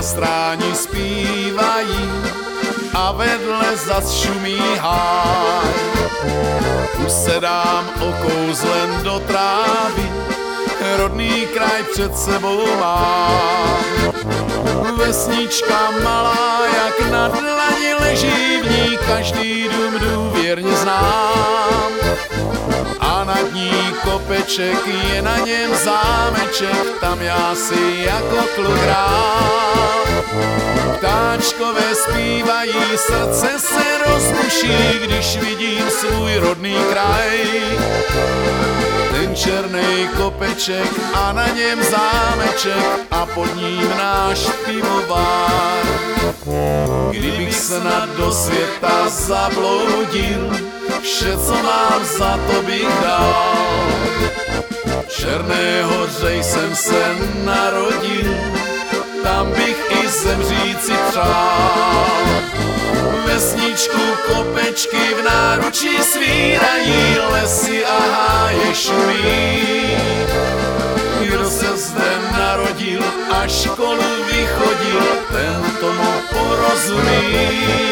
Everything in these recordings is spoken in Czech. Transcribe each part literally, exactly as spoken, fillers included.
na stráni zpívají a vedle zas šumí háj. Usedám okouzlen do trávy, rodný kraj před sebou mám. Vesnička malá, jak na dlani leží, v ní každý dům důvěrně znám. A nad ní kopeček, je na něm zámeček, tam já si jako kluk hrál. Ptáčkové zpívají, srdce se rozbuší, když vidím svůj rodný kraj. Ten černej kopeček a na něm zámeček a pod ním náš pivovar. Kdybych snad do světa zabloudil, vše, co mám, za to bych dal. V Černé Hoře jsem se narodil, tam bych i zemřít si přál. Vesničku kopečky v náručí svírají, lesy a háje šumí. Kdo se zde narodil a školu vychodil, ten tomu porozumí.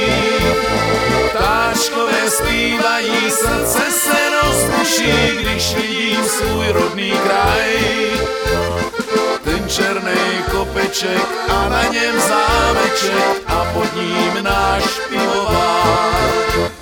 Ptáčkové zpívají, srdce se rozbuší, když vidím svůj rodný kraj. Ten černej kopeček a na něm zámeček a pod ním náš pivovar.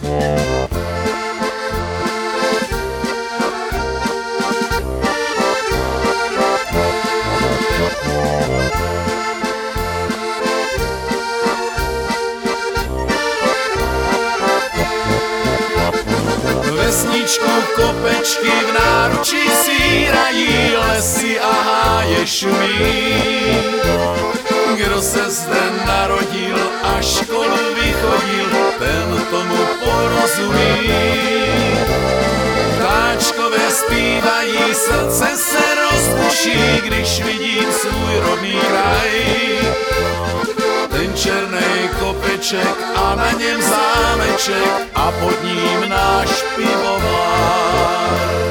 Vesničku kopečky v náručí svírají, lesy a háje šumí. Kdo se zde narodil a školu vychodil, ten tomu porozumí. Ptáčkové zpívají, srdce se rozbuší, když vidím svůj rodný kraj. Ten černej kopeček a na něm zámeček a pod ním náš pivovar.